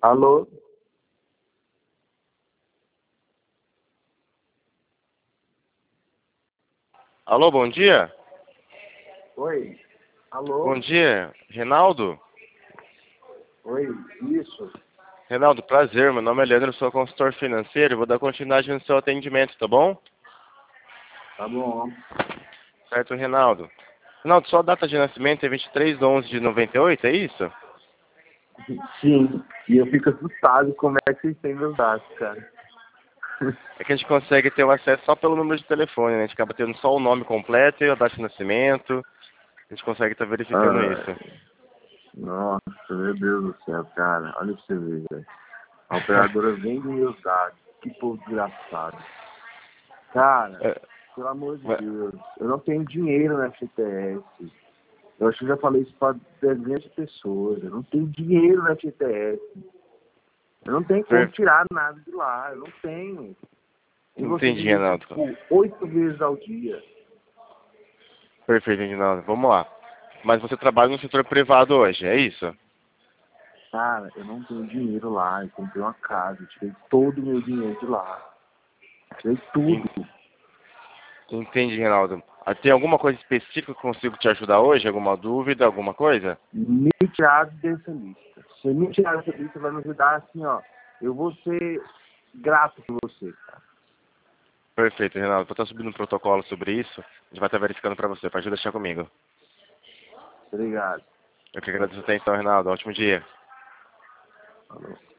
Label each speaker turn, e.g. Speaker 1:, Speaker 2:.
Speaker 1: Alô?
Speaker 2: Alô, bom dia.
Speaker 1: Oi?
Speaker 2: Bom
Speaker 1: Alô?
Speaker 2: dia, Reinaldo.
Speaker 1: Oi? Isso?
Speaker 2: Reinaldo, prazer. Meu nome é Leandro, sou consultor financeiro. Vou dar continuidade no seu atendimento, tá bom?
Speaker 1: Tá bom.
Speaker 2: Certo, Reinaldo. Reinaldo, sua data de nascimento é 23/11/98, é isso?
Speaker 1: Sim. E eu fico assustado como é que vocês têm meus dados, cara.
Speaker 2: É que a gente consegue ter o acesso só pelo número de telefone, né? A gente acaba tendo só o nome completo e a data de nascimento. A gente consegue estar verificando isso.
Speaker 1: Ai, nossa, meu Deus do céu, cara. Olha pra você ver, velho. A operadora vende meus dados. Que povo desgraçado. Cara,
Speaker 2: É,
Speaker 1: pelo amor de
Speaker 2: mas-
Speaker 1: Deus, eu não tenho dinheiro na FTS. Eu acho que eu já falei isso para dezenas de pessoas. Eu não tenho dinheiro na FTS. Eu não tenho como
Speaker 2: per-
Speaker 1: tirar nada de lá. Eu não tenho. E vocês
Speaker 2: Entendi,
Speaker 1: me ligam,
Speaker 2: Reinaldo.
Speaker 1: tipo, 8 vezes ao dia.
Speaker 2: Perfeito, Reinaldo. Vamos lá. Mas você trabalha no setor privado hoje, é isso?
Speaker 1: Cara, eu não tenho dinheiro lá. Eu comprei uma casa. Eu tirei todo o meu dinheiro de lá. Tirei tudo.
Speaker 2: Entendi, Reinaldo. Tem alguma coisa específica que eu consigo te ajudar hoje? Alguma dúvida, alguma coisa?
Speaker 1: Me tirar dessa lista. Se me tirar dessa lista, vai me ajudar assim, ó. Eu vou ser grato por você, cara.
Speaker 2: Perfeito, Reinaldo. Vou estar subindo um protocolo sobre isso. A gente vai estar verificando para você. Pode deixar comigo.
Speaker 1: Obrigado.
Speaker 2: Eu que agradeço a atenção, Reinaldo. Ótimo dia.
Speaker 1: Falou.